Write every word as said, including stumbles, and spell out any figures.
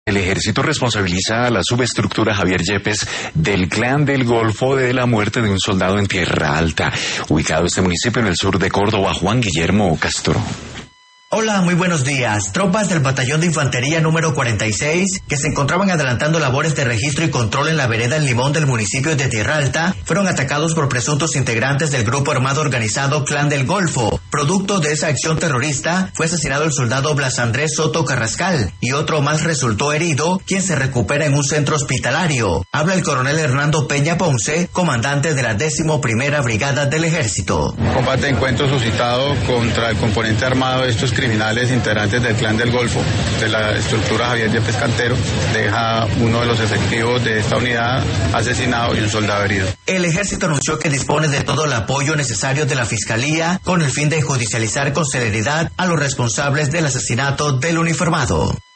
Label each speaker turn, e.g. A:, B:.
A: El ejército responsabiliza a la subestructura Javier Yepes del Clan del Golfo de la muerte de un soldado en Tierra Alta, ubicado este municipio en el sur de Córdoba. Juan Guillermo Castro.
B: Hola, muy buenos días. Tropas del Batallón de Infantería número cuarenta y seis, que se encontraban adelantando labores de registro y control en la vereda El Limón del municipio de Tierra Alta, fueron atacados por presuntos integrantes del grupo armado organizado Clan del Golfo. Producto de esa acción terrorista, fue asesinado el soldado Blas Andrés Soto Carrascal, y otro más resultó herido, quien se recupera en un centro hospitalario. Habla el coronel Hernando Peña Ponce, comandante de la décimo primera Brigada del Ejército.
C: Combate de encuentro suscitado contra el componente armado de estos criminales integrantes del Clan del Golfo, de la estructura Javier Yepes Cantero, deja uno de los efectivos de esta unidad asesinado y un soldado herido.
B: El ejército anunció que dispone de todo el apoyo necesario de la Fiscalía con el fin de judicializar con celeridad a los responsables del asesinato del uniformado.